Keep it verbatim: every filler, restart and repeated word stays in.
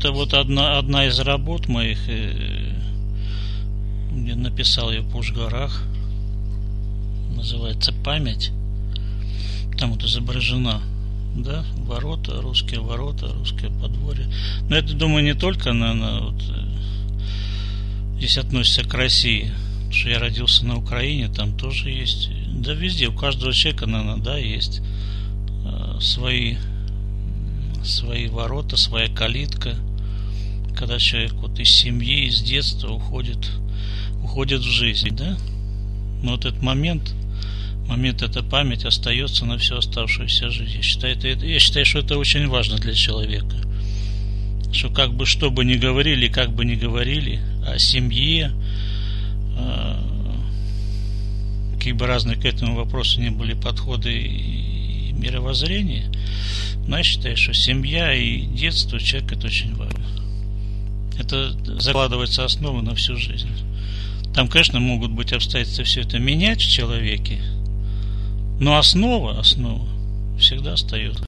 это вот одна, одна из работ моих, э, я написал ее в Пуш-горах, называется «Память». Там вот изображена, да, ворота, русские ворота, русское подворье. Но это, думаю, не только на, на вот, здесь относится к России, потому что я родился на Украине, там тоже есть, да везде, у каждого человека, наверное, да, есть э, свои, свои ворота, своя калитка, когда человек вот из семьи, из детства уходит, уходит в жизнь, да. Но вот этот момент, момент, эта память остается на всю оставшуюся жизнь. Я считаю, это, я считаю, что это очень важно для человека. Что как бы, что бы ни говорили, как бы ни говорили о семье, какие бы разные к этому вопросу ни были подходы и мировоззрения, но я считаю, что семья и детство человека — это очень важно. Это закладывается основа на всю жизнь. Там, конечно, могут быть обстоятельства все это менять в человеке, но основа, основа всегда остается.